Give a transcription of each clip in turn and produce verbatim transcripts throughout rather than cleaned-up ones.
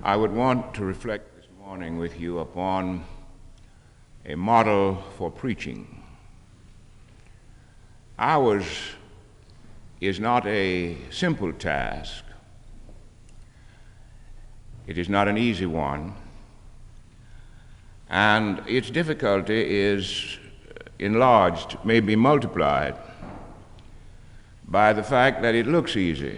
I would want to reflect this morning with you upon a model for preaching. Ours is not a simple task. It is not an easy one, and its difficulty is enlarged, maybe multiplied, by the fact that it looks easy.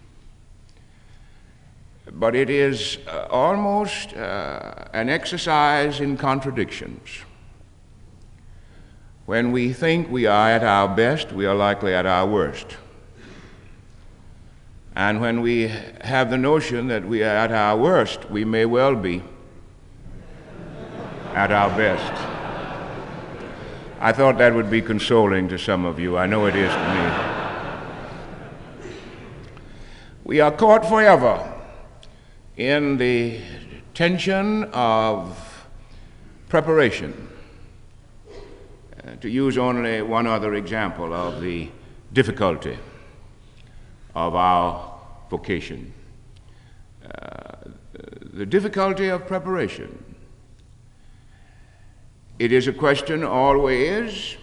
But it is uh, almost uh, an exercise in contradictions. When we think we are at our best, we are likely at our worst. And when we have the notion that we are at our worst, we may well be at our best. I thought that would be consoling to some of you. I know it is to me. We are caught forever in the tension of preparation. Uh, to use only one other example of the difficulty of our vocation. Uh, the difficulty of preparation. It is a question always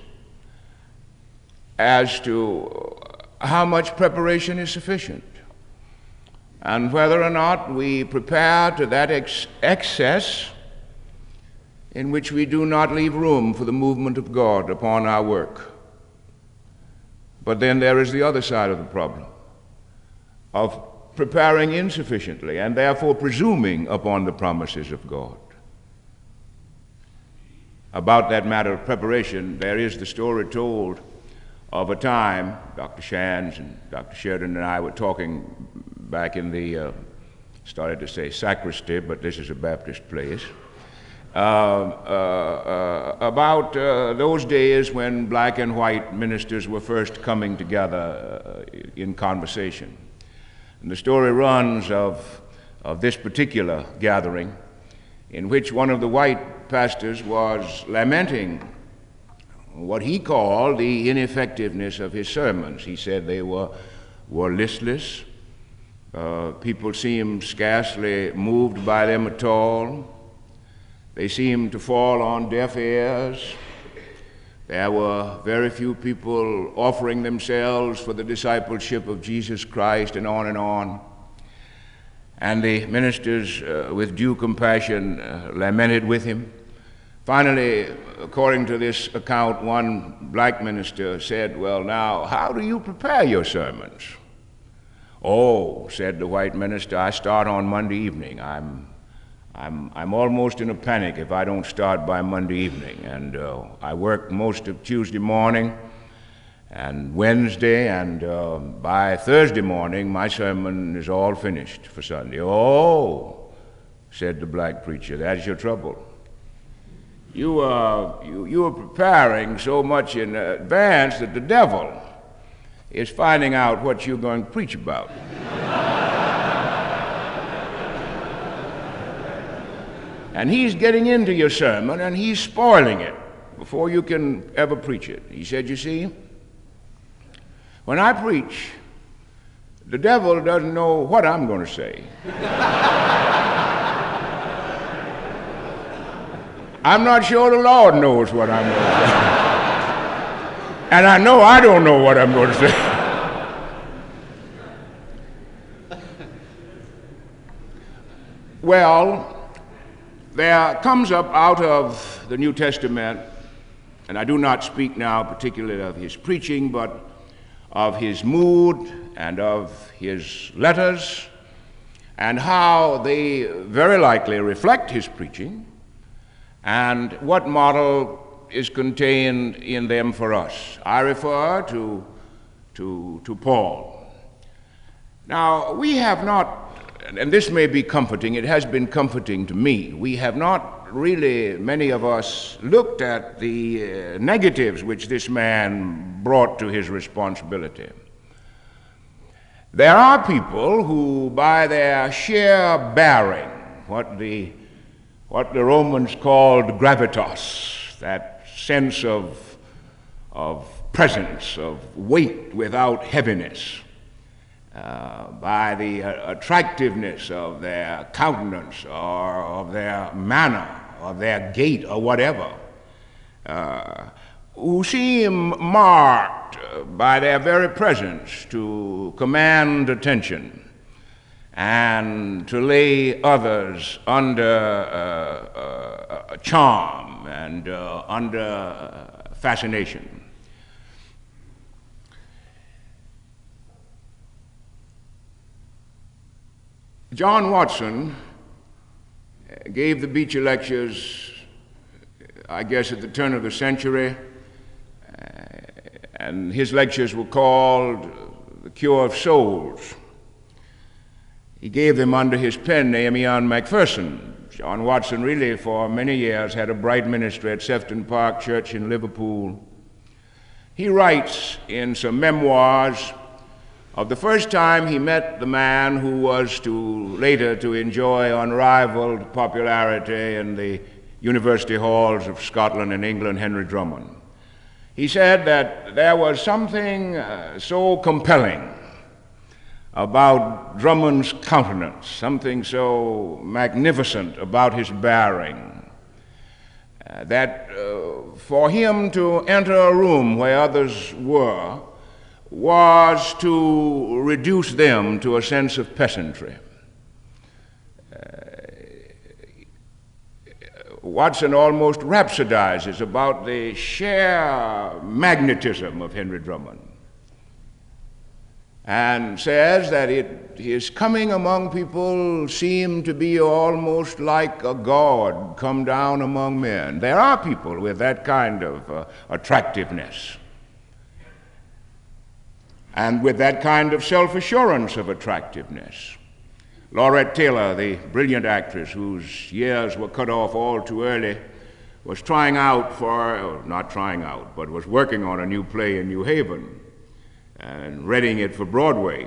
as to how much preparation is sufficient, and whether or not we prepare to that ex- excess in which we do not leave room for the movement of God upon our work. But then there is the other side of the problem of preparing insufficiently and therefore presuming upon the promises of God. About that matter of preparation, there is the story told of a time, Doctor Shands and Doctor Sheridan and I were talking back in the, uh, started to say sacristy, but this is a Baptist place, uh, uh, uh, about uh, those days when black and white ministers were first coming together uh, in conversation. And the story runs of, of this particular gathering in which one of the white pastors was lamenting what he called the ineffectiveness of his sermons. He said they were, were listless. Uh, people seemed scarcely moved by them at all. They seemed to fall on deaf ears. There were very few people offering themselves for the discipleship of Jesus Christ, and on and on. And the ministers, uh, with due compassion, uh, lamented with him. Finally, according to this account, one black minister said, "Well, now, how do you prepare your sermons?" "Oh," said the white minister, "I start on Monday evening. I'm I'm, I'm almost in a panic if I don't start by Monday evening. And uh, I work most of Tuesday morning and Wednesday, and uh, by Thursday morning, my sermon is all finished for Sunday." "Oh," said the black preacher, "that's your trouble. You are, you, you are preparing so much in advance that the devil is finding out what you're going to preach about." And he's getting into your sermon, and he's spoiling it before you can ever preach it. He said, "You see, when I preach, the devil doesn't know what I'm going to say. I'm not sure the Lord knows what I'm going to say. And I know I don't know what I'm going to say." Well, there comes up out of the New Testament, and I do not speak now particularly of his preaching, but of his mood and of his letters, and how they very likely reflect his preaching, and what model is contained in them for us. I refer to, to, to Paul. Now, we have not, and this may be comforting, it has been comforting to me, we have not really, many of us, looked at the uh, negatives which this man brought to his responsibility. There are people who, by their sheer bearing, what the, what the Romans called gravitas, that sense of, of presence, of weight without heaviness, uh, by the uh, attractiveness of their countenance or of their manner or their gait or whatever, uh, who seem marked by their very presence to command attention and to lay others under uh, uh, a charm and uh, under uh, fascination. John Watson gave the Beecher Lectures, I guess, at the turn of the century, and his lectures were called The Cure of Souls. He gave them under his pen name, Ian Macpherson. John Watson really, for many years, had a bright ministry at Sefton Park Church in Liverpool. He writes in some memoirs of the first time he met the man who was to later to enjoy unrivaled popularity in the university halls of Scotland and England, Henry Drummond. He said that there was something uh, so compelling about Drummond's countenance, something so magnificent about his bearing, uh, that uh, for him to enter a room where others were was to reduce them to a sense of peasantry. Uh, Watson almost rhapsodizes about the sheer magnetism of Henry Drummond and says that it, his coming among people seemed to be almost like a god come down among men. There are people with that kind of uh, attractiveness and with that kind of self-assurance of attractiveness. Laurette Taylor, the brilliant actress whose years were cut off all too early, was trying out for, or not trying out, but was working on a new play in New Haven and readying it for Broadway.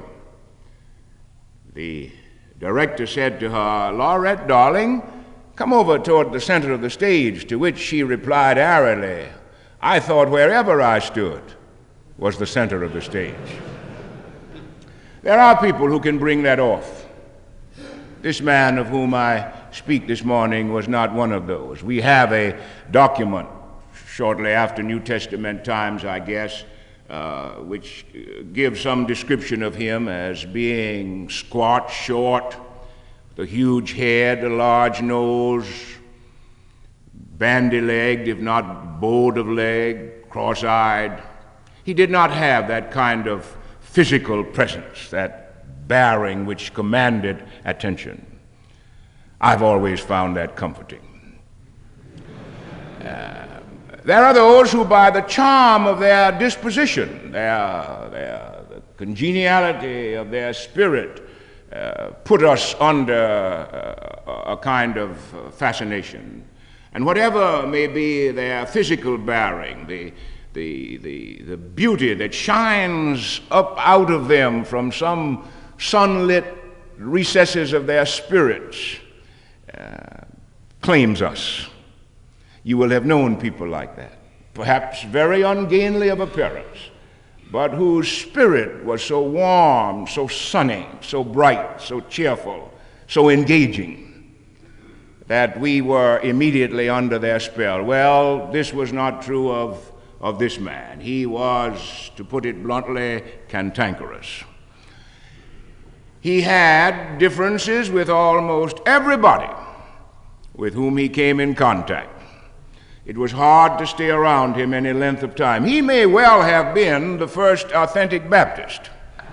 The director said to her, "Laurette, darling, come over toward the center of the stage," to which she replied airily, "I thought wherever I stood was the center of the stage." There are people who can bring that off. This man of whom I speak this morning was not one of those. We have a document shortly after New Testament times, I guess, uh, which gives some description of him as being squat, short, with a huge head, a large nose, bandy-legged, if not bowed of leg, cross-eyed. He did not have that kind of physical presence, that bearing which commanded attention. I've always found that comforting. Uh, there are those who, by the charm of their disposition, their, their the congeniality of their spirit, uh, put us under uh, a kind of fascination. And whatever may be their physical bearing, the The, the, the beauty that shines up out of them from some sunlit recesses of their spirits uh, claims us. You will have known people like that, perhaps very ungainly of appearance, but whose spirit was so warm, so sunny, so bright, so cheerful, so engaging, that we were immediately under their spell. Well, this was not true of of this man. He was, to put it bluntly, cantankerous. He had differences with almost everybody with whom he came in contact. It was hard to stay around him any length of time. He may well have been the first authentic Baptist.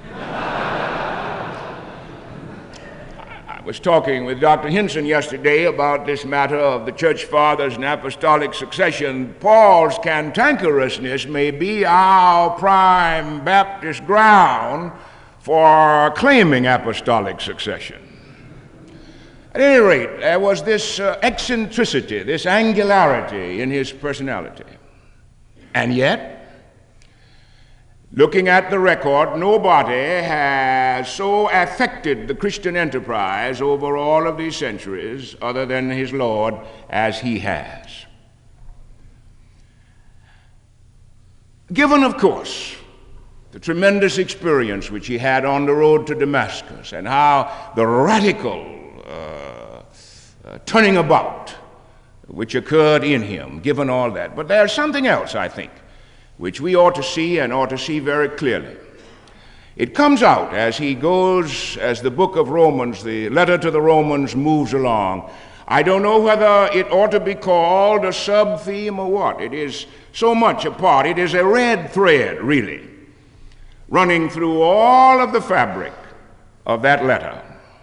I was talking with Doctor Hinson yesterday about this matter of the church fathers and apostolic succession. Paul's cantankerousness may be our prime Baptist ground for claiming apostolic succession. At any rate, there was this uh, eccentricity, this angularity in his personality. And yet, looking at the record, nobody has so affected the Christian enterprise over all of these centuries, other than his Lord, as he has. Given, of course, the tremendous experience which he had on the road to Damascus, and how the radical uh, uh, turning about which occurred in him, given all that. But there's something else, I think, which we ought to see and ought to see very clearly. It comes out as he goes, as the book of Romans, the letter to the Romans moves along. I don't know whether it ought to be called a sub-theme or what. It is so much a part. It is a red thread, really, running through all of the fabric of that letter.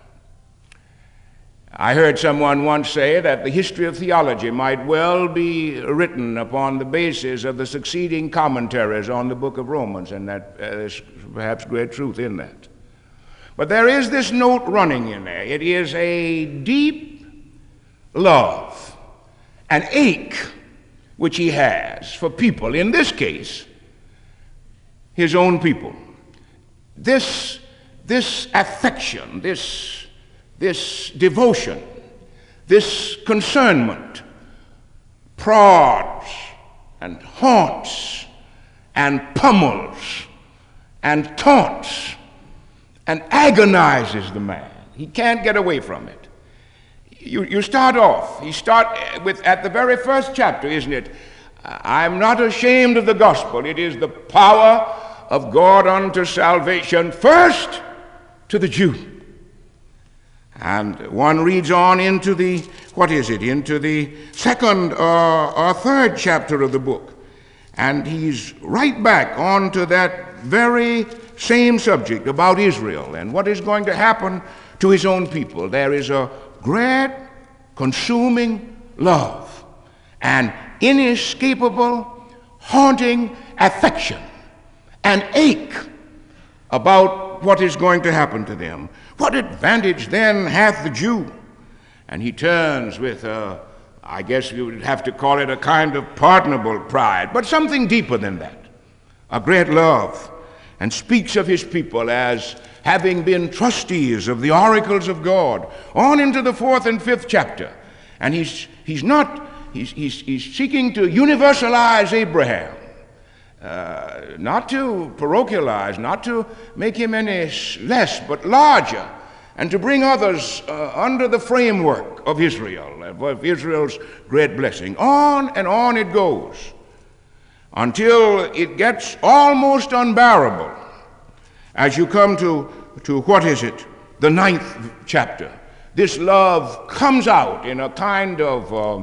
I heard someone once say that the history of theology might well be written upon the basis of the succeeding commentaries on the book of Romans, and that uh, there's perhaps great truth in that. But there is this note running in there. It is a deep love, an ache which he has for people, in this case, his own people. This, this affection, this This devotion, this concernment prods and haunts and pummels and taunts and agonizes the man. He can't get away from it. You, you start off, you start with, at the very first chapter, isn't it? I'm not ashamed of the gospel. It is the power of God unto salvation, first to the Jew. And one reads on into the, what is it, into the second uh, or third chapter of the book. And he's right back on to that very same subject about Israel and what is going to happen to his own people. There is a great, consuming love, an inescapable, haunting affection, an ache about what is going to happen to them. What advantage then hath the Jew? And he turns with, a, I guess you would have to call it a kind of pardonable pride, but something deeper than that, a great love, and speaks of his people as having been trustees of the oracles of God, on into the fourth and fifth chapter. And he's, he's not, he's, he's, he's seeking to universalize Abraham. Uh, not to parochialize, not to make him any less, but larger, and to bring others uh, under the framework of Israel, of Israel's great blessing. On and on it goes, until it gets almost unbearable as you come to, to what is it, the ninth chapter. This love comes out in a kind of um,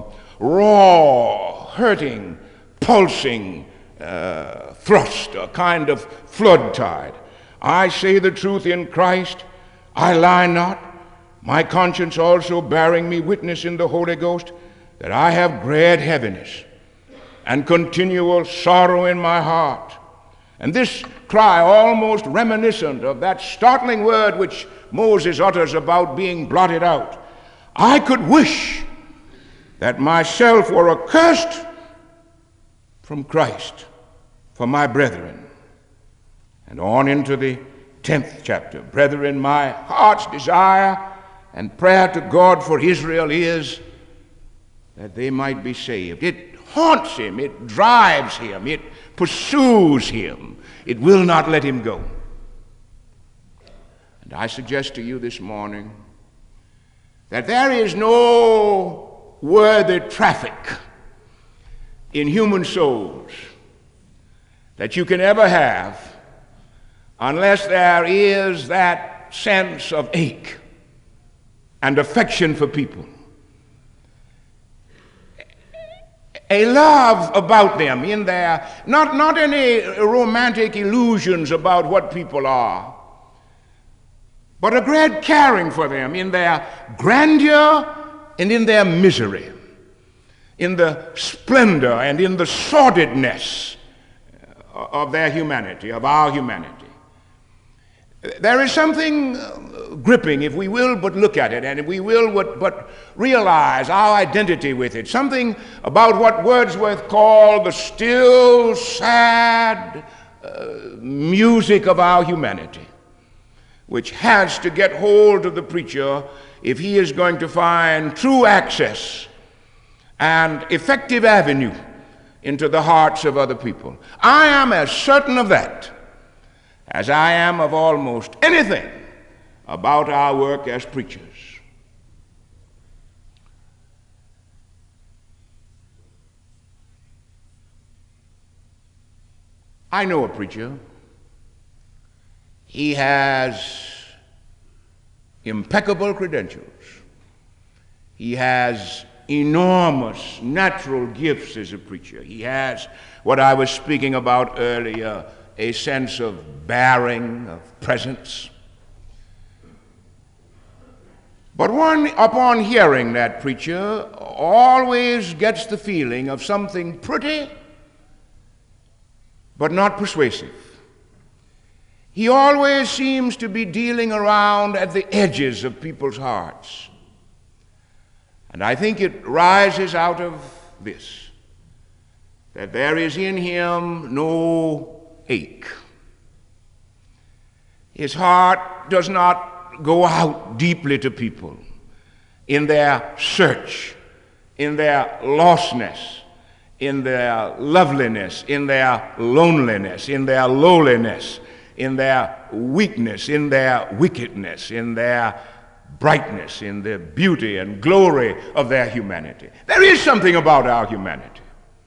raw, hurting, pulsing, Uh, thrust, a kind of flood tide. I say the truth in Christ, I lie not, my conscience also bearing me witness in the Holy Ghost, that I have great heaviness and continual sorrow in my heart. And this cry, almost reminiscent of that startling word which Moses utters about being blotted out. I could wish that myself were accursed from Christ for my brethren. And on into the tenth chapter. Brethren, my heart's desire and prayer to God for Israel is that they might be saved. It haunts him, it drives him, it pursues him. It will not let him go. And I suggest to you this morning that there is no worthy traffic in human souls that you can ever have unless there is that sense of ache and affection for people. A love about them in their, not, not any romantic illusions about what people are, but a great caring for them in their grandeur and in their misery, in the splendor and in the sordidness of their humanity, of our humanity. There is something gripping, if we will but look at it, and if we will but, but realize our identity with it, something about what Wordsworth called the still, sad uh, music of our humanity, which has to get hold of the preacher if he is going to find true access and effective avenue into the hearts of other people. I am as certain of that as I am of almost anything about our work as preachers. I know a preacher. He has impeccable credentials. He has enormous natural gifts as a preacher. He has what I was speaking about earlier, a sense of bearing, of presence. But one, upon hearing that preacher, always gets the feeling of something pretty but not persuasive. He always seems to be dealing around at the edges of people's hearts. And I think it rises out of this, that there is in him no ache. His heart does not go out deeply to people in their search, in their lostness, in their loveliness, in their loneliness, in their lowliness, in their weakness, in their wickedness, in their brightness, in the beauty and glory of their humanity. There is something about our humanity.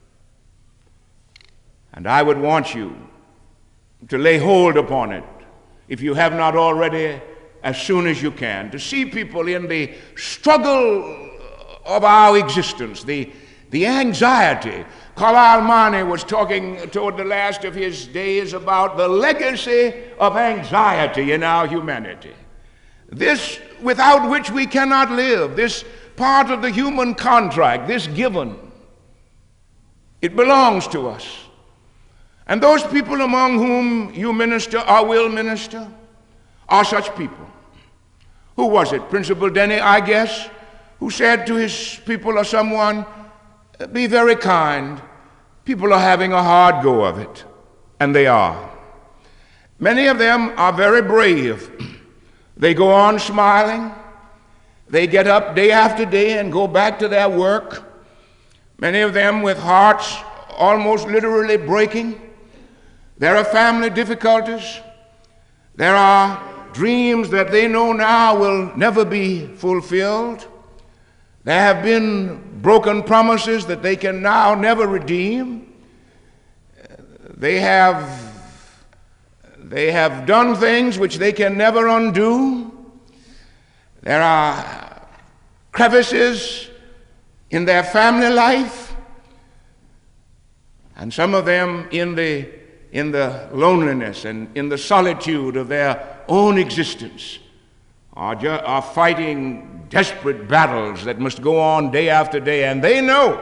And I would want you to lay hold upon it, if you have not already, as soon as you can, to see people in the struggle of our existence, the, the anxiety. Carlyle Marney was talking toward the last of his days about the legacy of anxiety in our humanity. This without which we cannot live, this part of the human contract, this given, it belongs to us. And those people among whom you minister or will minister are such people. Who was it? Principal Denny, I guess, who said to his people or someone, be very kind. People are having a hard go of it. And they are. Many of them are very brave. They go on smiling. They get up day after day and go back to their work. Many of them with hearts almost literally breaking. There are family difficulties. There are dreams that they know now will never be fulfilled. There have been broken promises that they can now never redeem. They have They have done things which they can never undo. There are crevices in their family life, and some of them in the, in the loneliness and in the solitude of their own existence are, ju- are fighting desperate battles that must go on day after day, and they know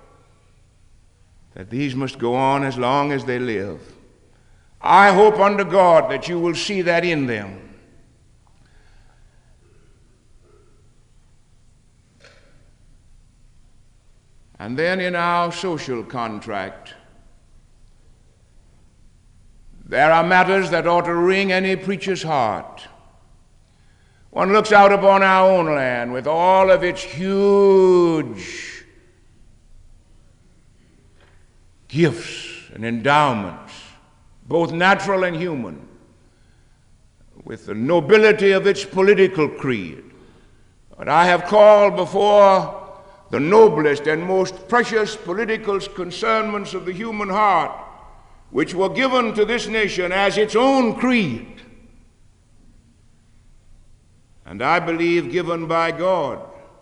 that these must go on as long as they live. I hope under God that you will see that in them. And then in our social contract, there are matters that ought to wring any preacher's heart. One looks out upon our own land with all of its huge gifts and endowments, both natural and human, with the nobility of its political creed. But I have called before the noblest and most precious political concernments of the human heart, which were given to this nation as its own creed, and I believe given by God.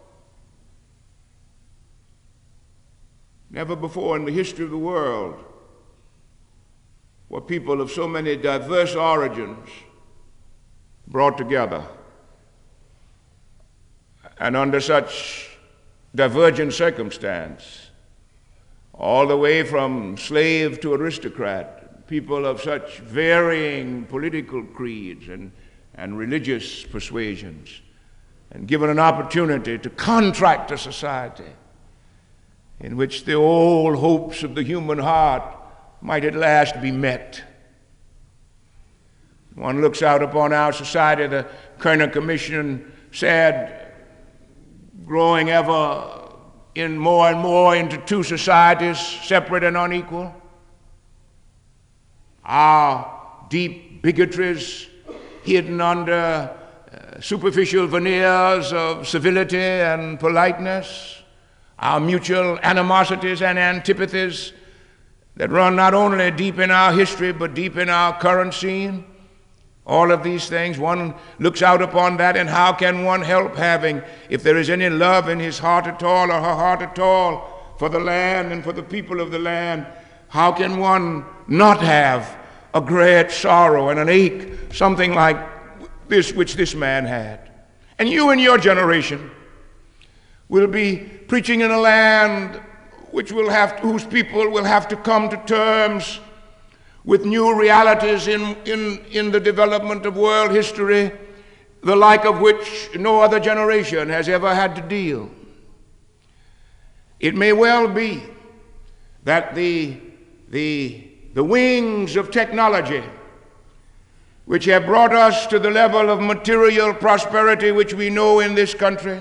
Never before in the history of the world were people of so many diverse origins brought together, and under such divergent circumstance, all the way from slave to aristocrat, people of such varying political creeds and, and religious persuasions, and given an opportunity to contract a society in which the old hopes of the human heart might at last be met. One looks out upon our society, the Kerner Commission said, growing ever in more and more into two societies, separate and unequal. Our deep bigotries hidden under uh, superficial veneers of civility and politeness, our mutual animosities and antipathies that run not only deep in our history but deep in our current scene. All of these things, one looks out upon that, and how can one help having, if there is any love in his heart at all or her heart at all for the land and for the people of the land, how can one not have a great sorrow and an ache, something like this which this man had? And you and your generation will be preaching in a land which will have to, whose people will have to come to terms with new realities in, in, in the development of world history, the like of which no other generation has ever had to deal. It may well be that the, the, the wings of technology, which have brought us to the level of material prosperity which we know in this country,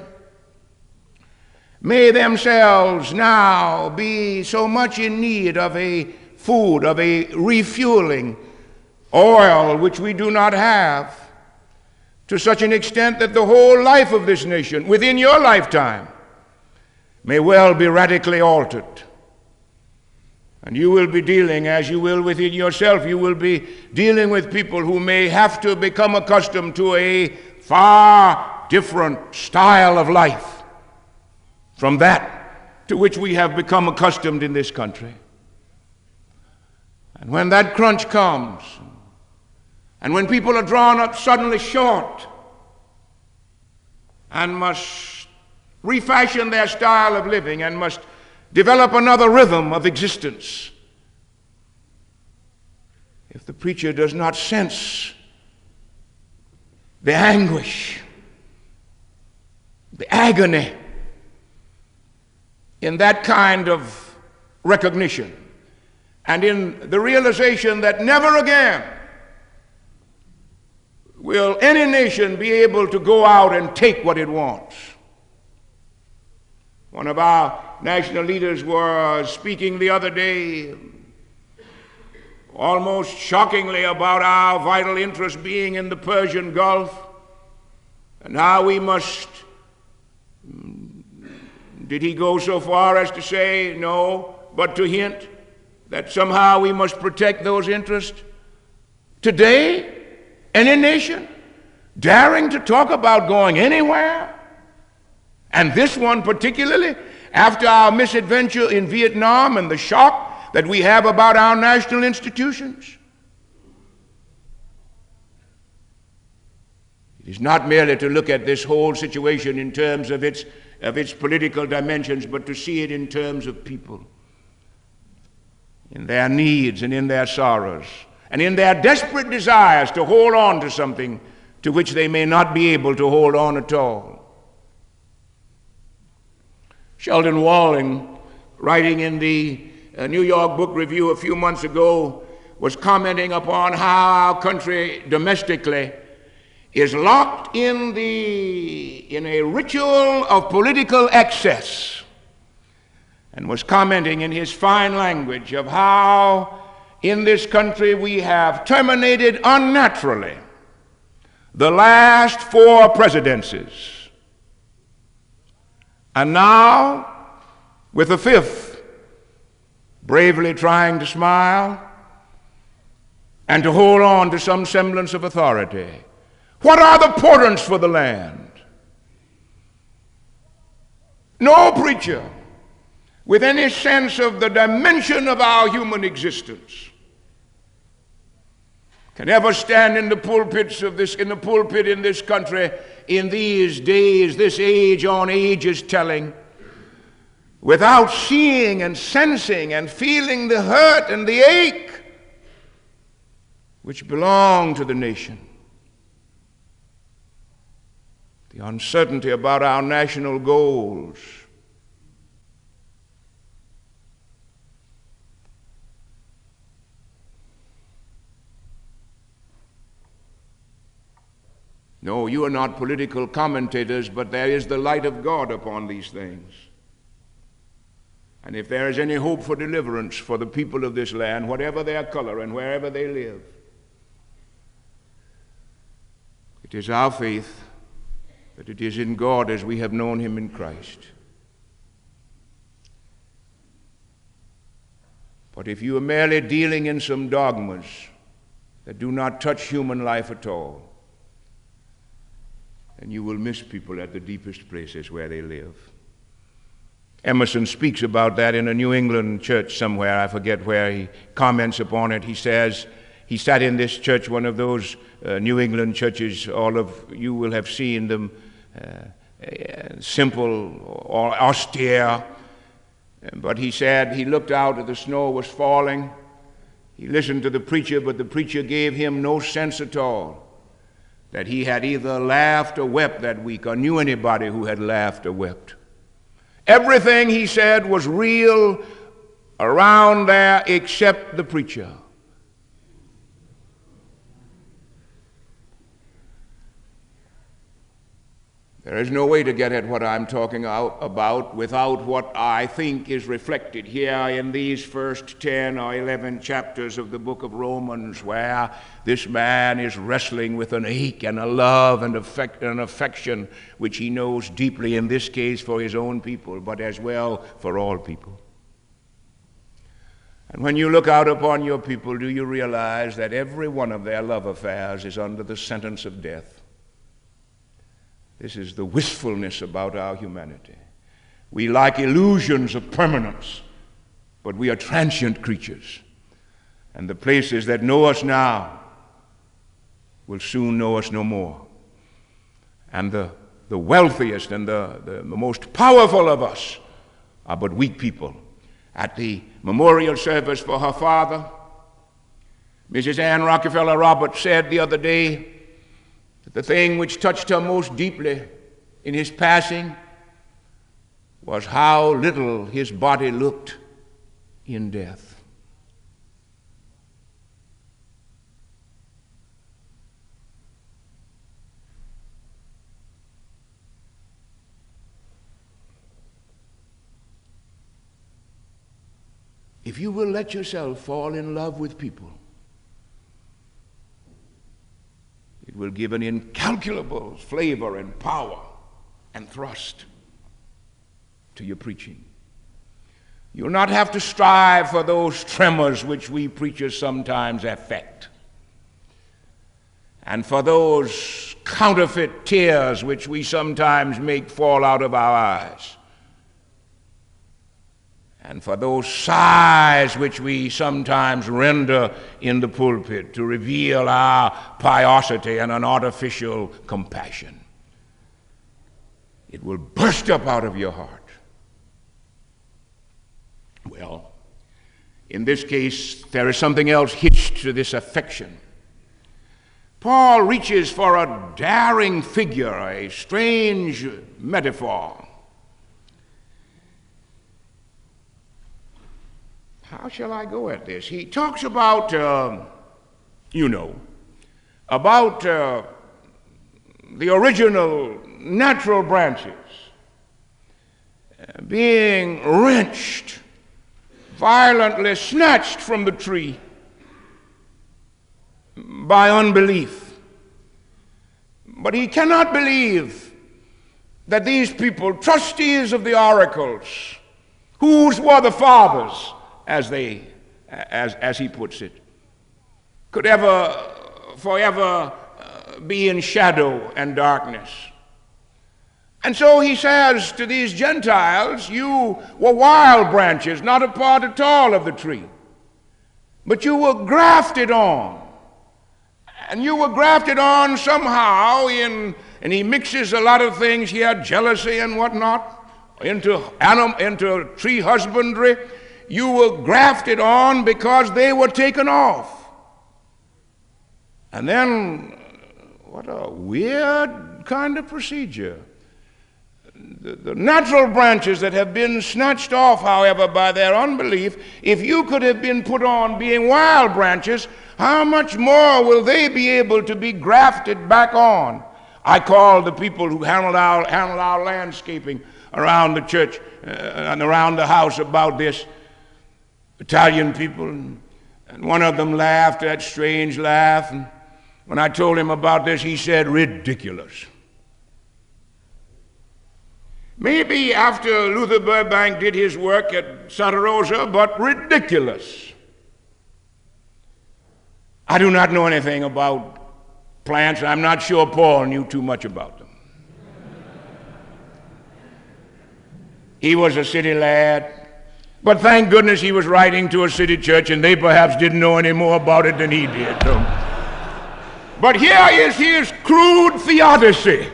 may themselves now be so much in need of a food, of a refueling oil which we do not have, to such an extent that the whole life of this nation within your lifetime may well be radically altered. And you will be dealing, as you will within yourself, you will be dealing with people who may have to become accustomed to a far different style of life from that to which we have become accustomed in this country. And when that crunch comes, and when people are drawn up suddenly short and must refashion their style of living and must develop another rhythm of existence, if the preacher does not sense the anguish, the agony in that kind of recognition, and in the realization that never again will any nation be able to go out and take what it wants. One of our national leaders was speaking the other day almost shockingly about our vital interest being in the Persian Gulf, and how we must, did he go so far as to say no, but to hint that somehow we must protect those interests? Today, any nation daring to talk about going anywhere, and this one particularly, after our misadventure in Vietnam and the shock that we have about our national institutions? It is not merely to look at this whole situation in terms of its, of its political dimensions, but to see it in terms of people, in their needs and in their sorrows, and in their desperate desires to hold on to something to which they may not be able to hold on at all. Sheldon Walling, writing in the uh, New York Book Review a few months ago, was commenting upon how our country domestically is locked in, the, in a ritual of political excess, and was commenting in his fine language of how in this country we have terminated unnaturally the last four presidencies, and now with the fifth bravely trying to smile and to hold on to some semblance of authority. What are the portents for the land? No preacher with any sense of the dimension of our human existence can ever stand in the pulpits of this, in the pulpit in this country in these days, this age on ages telling, without seeing and sensing and feeling the hurt and the ache which belong to the nation. The uncertainty about our national goals, no, you are not political commentators, but there is the light of God upon these things. And if there is any hope for deliverance for the people of this land, whatever their color and wherever they live, It is our faith that it is in God as we have known him in Christ. But if you are merely dealing in some dogmas that do not touch human life at all, then you will miss people at the deepest places where they live. Emerson speaks about that in a New England church somewhere. I forget where. He comments upon it. He says, he sat in this church, one of those uh, New England churches. All of you will have seen them, uh, simple or austere. But he said he looked out and the snow was falling. He listened to the preacher, but the preacher gave him no sense at all that he had either laughed or wept that week, or knew anybody who had laughed or wept. Everything, he said, was real around there except the preacher. There is no way to get at what I'm talking about without what I think is reflected here in these first ten or eleven chapters of the book of Romans, where this man is wrestling with an ache and a love and affect, an affection which he knows deeply, in this case for his own people, but as well for all people. And when you look out upon your people, do you realize that every one of their love affairs is under the sentence of death? This is the wistfulness about our humanity. We like illusions of permanence, but we are transient creatures. And the places that know us now will soon know us no more. And the, the wealthiest and the, the, the most powerful of us are but weak people. At the memorial service for her father, Missus Ann Rockefeller Roberts said the other day, the thing which touched her most deeply in his passing was how little his body looked in death. If you will let yourself fall in love with people, it will give an incalculable flavor and power and thrust to your preaching. You'll not have to strive for those tremors which we preachers sometimes affect, and for those counterfeit tears which we sometimes make fall out of our eyes, and for those sighs which we sometimes render in the pulpit to reveal our piosity and an artificial compassion. It will burst up out of your heart. Well, in this case, there is something else hitched to this affection. Paul reaches for a daring figure, a strange metaphor. How shall I go at this? He talks about, uh, you know, about uh, the original natural branches uh, being wrenched, violently snatched from the tree by unbelief. But he cannot believe that these people, trustees of the oracles, whose were the fathers, as they, as, as he puts it, could ever, forever uh, be in shadow and darkness. And so he says to these Gentiles, you were wild branches, not a part at all of the tree, but you were grafted on. And you were grafted on somehow in, and he mixes a lot of things here, jealousy and whatnot, into, anim, into tree husbandry. You were grafted on because they were taken off. And then, what a weird kind of procedure. The, the natural branches that have been snatched off, however, by their unbelief, if you could have been put on being wild branches, how much more will they be able to be grafted back on? I called the people who handled our, handled our landscaping around the church uh, and around the house about this. Italian people, and one of them laughed that strange laugh, and When I told him about this, he said, ridiculous. Maybe after Luther Burbank did his work at Santa Rosa, but ridiculous. I do not know anything about plants. I'm not sure Paul knew too much about them. He was a city lad, but thank goodness he was writing to a city church, and they perhaps didn't know any more about it than he did. So. But here is his crude theodicy.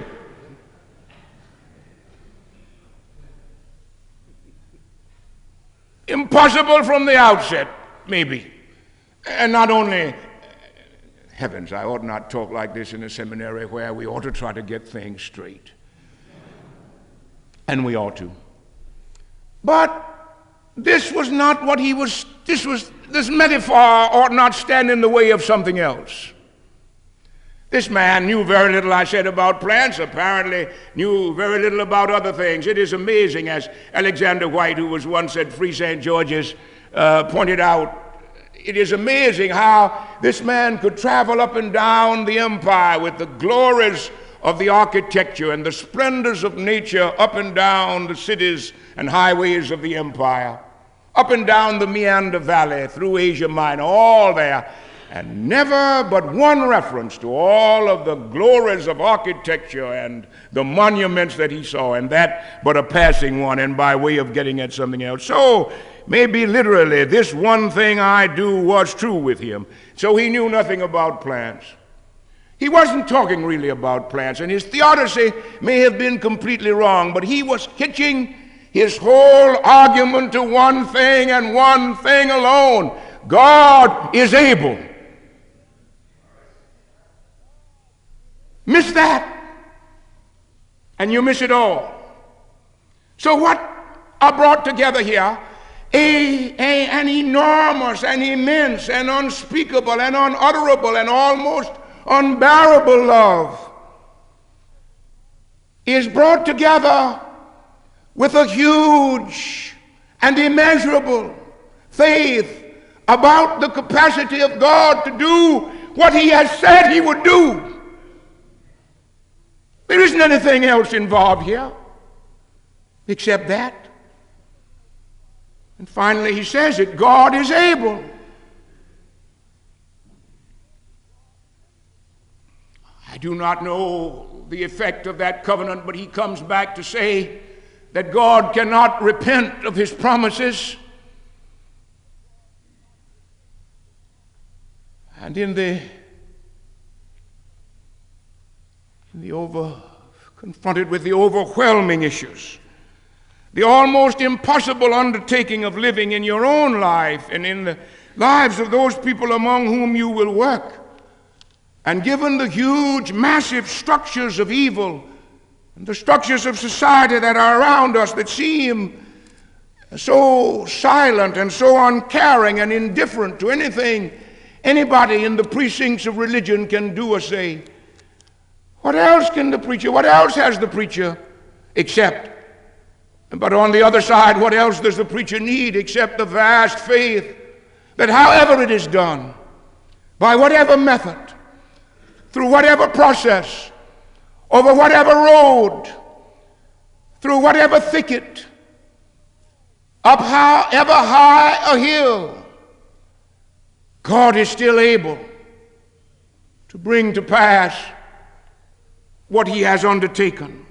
Impossible from the outset, maybe. And not only, heavens, I ought not talk like this in a seminary where we ought to try to get things straight. And we ought to. But this was not what he was, this was, this metaphor ought not stand in the way of something else. This man knew very little, I said, about plants, apparently knew very little about other things. It is amazing, as Alexander White, who was once at Free Saint George's, uh, pointed out, it is amazing how this man could travel up and down the empire with the glories of the architecture and the splendors of nature up and down the cities and highways of the empire, up and down the Meander Valley, through Asia Minor, all there. And never but one reference to all of the glories of architecture and the monuments that he saw, and that but a passing one, and by way of getting at something else. So, maybe literally, this one thing I do was true with him. So he knew nothing about plants. He wasn't talking really about plants, and his theodicy may have been completely wrong, but he was hitching his whole argument to one thing and one thing alone. God is able. Miss that, and you miss it all. So what are brought together here? A, a, an enormous and immense and unspeakable and unutterable and almost unbearable love is brought together with a huge and immeasurable faith about the capacity of God to do what he has said he would do. There isn't anything else involved here except that. And finally he says it, God is able. I do not know the effect of that covenant, but he comes back to say that God cannot repent of his promises. And in the in the over confronted with the overwhelming issues, the almost impossible undertaking of living in your own life and in the lives of those people among whom you will work, and given the huge, massive structures of evil and the structures of society that are around us that seem so silent and so uncaring and indifferent to anything anybody in the precincts of religion can do or say, what else can the preacher, what else has the preacher except? But on the other side, what else does the preacher need except the vast faith that however it is done, by whatever method, through whatever process, over whatever road, through whatever thicket, up however high a hill, God is still able to bring to pass what he has undertaken.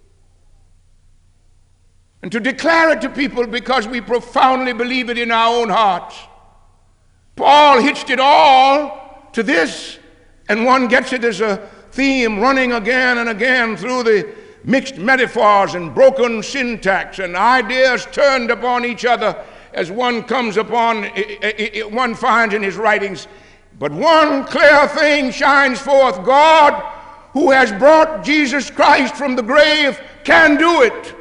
And to declare it to people because we profoundly believe it in our own hearts. Paul hitched it all to this, and one gets it as a theme running again and again through the mixed metaphors and broken syntax and ideas turned upon each other as one comes upon, one finds in his writings. But one clear thing shines forth: God, who has brought Jesus Christ from the grave, can do it.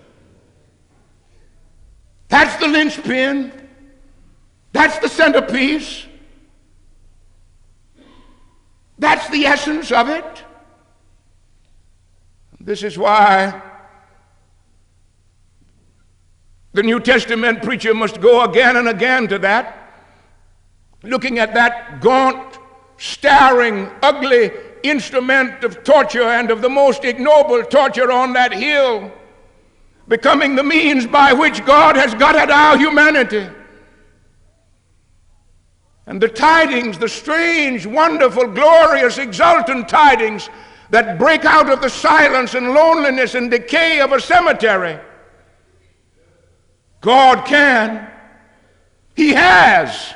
That's the linchpin. That's the centerpiece. That's the essence of it. This is why the New Testament preacher must go again and again to that, looking at that gaunt staring, ugly instrument of torture and of the most ignoble torture on that hill, becoming the means by which God has got at our humanity. And the tidings, the strange, wonderful, glorious, exultant tidings that break out of the silence and loneliness and decay of a cemetery. God can. He has.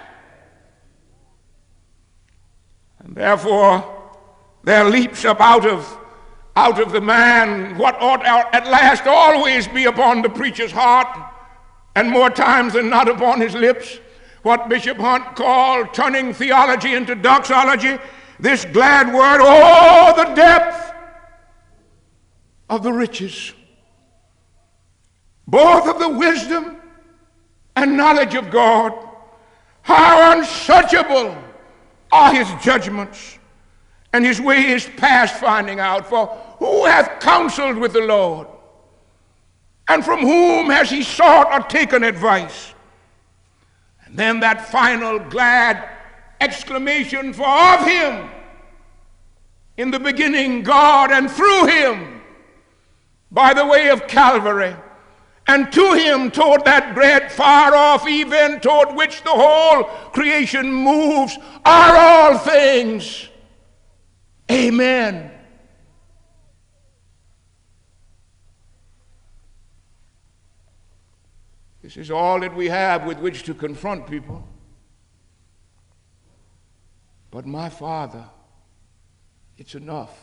And therefore, there leaps up out of, out of the man what ought at last always be upon the preacher's heart, and more times than not upon his lips, what Bishop Hunt called turning theology into doxology, this glad word, oh, the depth of the riches, both of the wisdom and knowledge of God. How unsearchable are his judgments, and his ways past finding out. For who hath counseled with the Lord? And from whom has he sought or taken advice? And then that final glad exclamation, for of him in the beginning God, and through him by the way of Calvary, and to him toward that great far off event toward which the whole creation moves, are all things. Amen. This is all that we have with which to confront people. But my Father, it's enough.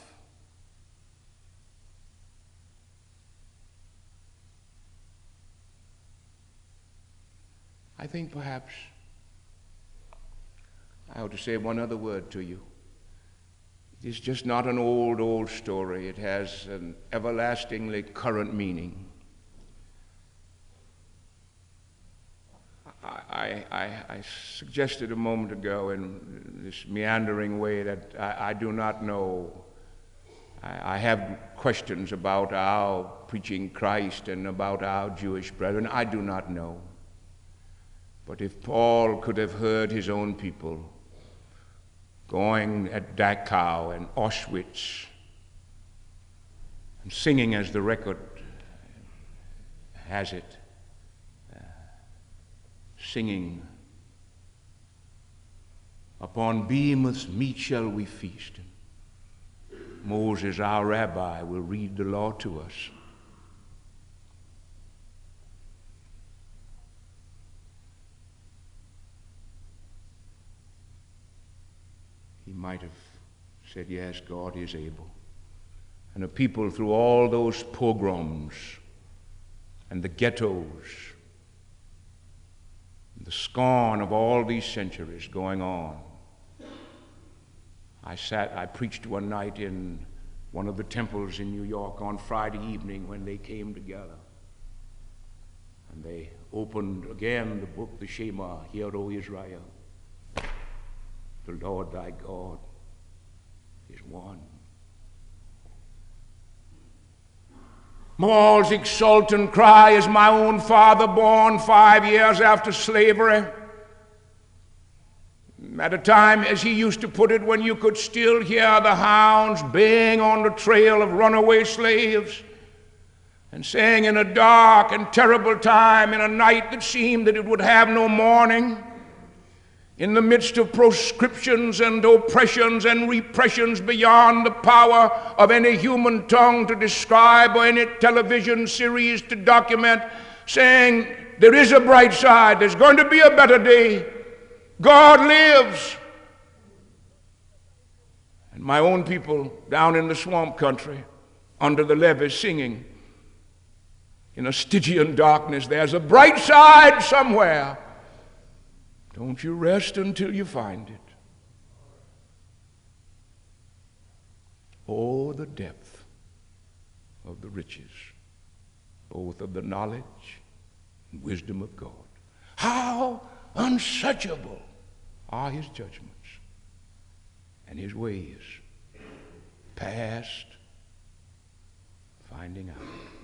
I think perhaps I ought to say one other word to you. It is just not an old, old story. It has an everlastingly current meaning. I, I, I suggested a moment ago in this meandering way that I, I do not know. I, I have questions about our preaching Christ and about our Jewish brethren. I do not know. But if Paul could have heard his own people going at Dachau and Auschwitz and singing, as the record has it, uh, singing, upon behemoth's meat shall we feast. Moses, our rabbi, will read the law to us. He might have said, yes, God is able. And a people through all those pogroms and the ghettos, and the scorn of all these centuries going on. I sat, I preached one night in one of the temples in New York on Friday evening when they came together. And they opened again the book, the Shema, Hear, O Israel. The Lord thy God is one. Paul's exultant cry is, my own father, born five years after slavery, at a time, as he used to put it, when you could still hear the hounds baying on the trail of runaway slaves, and saying, in a dark and terrible time, in a night that seemed that it would have no morning, in the midst of proscriptions and oppressions and repressions beyond the power of any human tongue to describe or any television series to document, saying, there is a bright side, there's going to be a better day, God lives. And my own people down in the swamp country, under the levees, singing, in a Stygian darkness, there's a bright side somewhere. Don't you rest until you find it. Oh, the depth of the riches, both of the knowledge and wisdom of God. How unsearchable are his judgments and his ways past finding out.